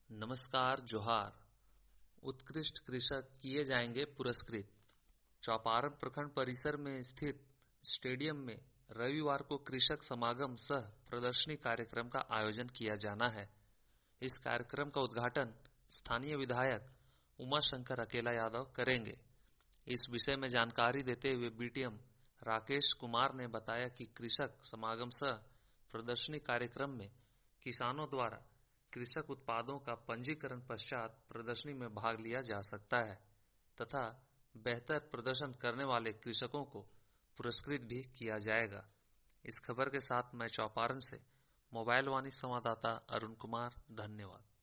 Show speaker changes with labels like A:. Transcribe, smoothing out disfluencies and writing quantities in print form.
A: नमस्कार जोहार। उत्कृष्ट कृषक किए जाएंगे पुरस्कृत। चौपारण प्रखंड परिसर में स्थित स्टेडियम में रविवार को कृषक समागम सह प्रदर्शनी कार्यक्रम का आयोजन किया जाना है। इस कार्यक्रम का उद्घाटन स्थानीय विधायक उमा शंकर अकेला यादव करेंगे। इस विषय में जानकारी देते हुए बीटीएम राकेश कुमार ने बताया कि कृषक समागम सह प्रदर्शनी कार्यक्रम में किसानों द्वारा कृषक उत्पादों का पंजीकरण पश्चात प्रदर्शनी में भाग लिया जा सकता है तथा बेहतर प्रदर्शन करने वाले कृषकों को पुरस्कृत भी किया जाएगा। इस खबर के साथ मैं चौपारण से मोबाइल वाणी संवाददाता अरुण कुमार, धन्यवाद।